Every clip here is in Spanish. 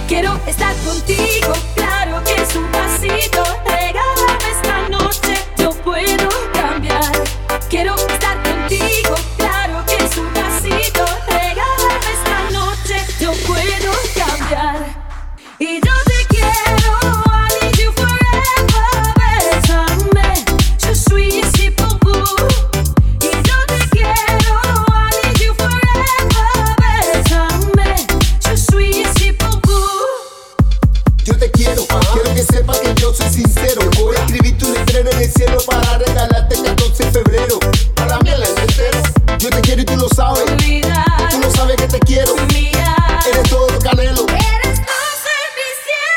Quiero estar contigo, claro que es un pasito. Regálame esta noche, yo puedo cambiar. Quiero estar contigo, claro que es un pasito. Regálame esta noche, yo puedo cambiar. Y yo te quiero, I need you forever. Bésame, je suis ici pour vous. Y yo te quiero, I need you forever. Bésame, je suis ici pour vous. Yo te quiero que sepas que yo soy sincero. Voy a escribir tu letrero en el cielo para regalarte el 14 de febrero. Para mí el año entero. Yo te quiero y tú lo sabes. Vida, Tú lo sabes que te quiero. mía, Eres todo Canelo. eres luz en mi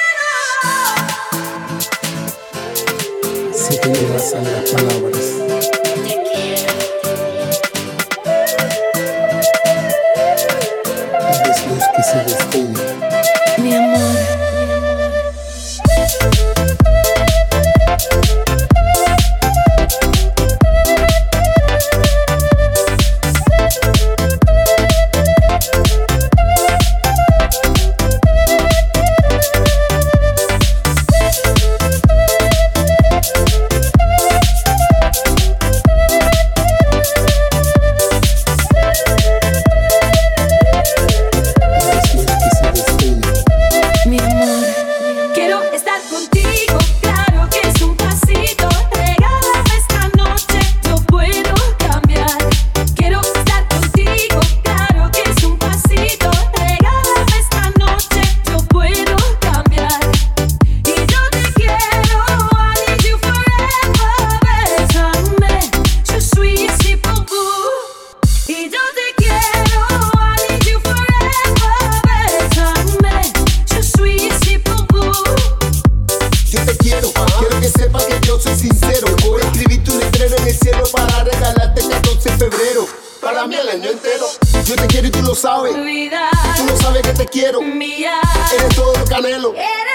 cielo. Sé que no vas a las palabras. Eres luz que se destella. Mi amor. Eres luz que se destella. Mi amor, quiero estar contigo, claro que es un pasito. Regálame esta noche, yo puedo cambiar. Quiero estar contigo, claro que es un pasito. Regálame esta noche, yo puedo cambiar. Y yo te quiero, I need you forever. Bésame, je suis ici pour vous. Y yo te quiero, I need you forever. Bésame, je suis ici pour vous. Yo te quiero que sepas que yo soy sincero. Voy a escribir tu letrero en el cielo para regalarte el 14 de febrero. Para mí el año entero. Yo te quiero y tú lo sabes. Vida, Tú lo sabes que te quiero. mía, Eres todo Canelo. eres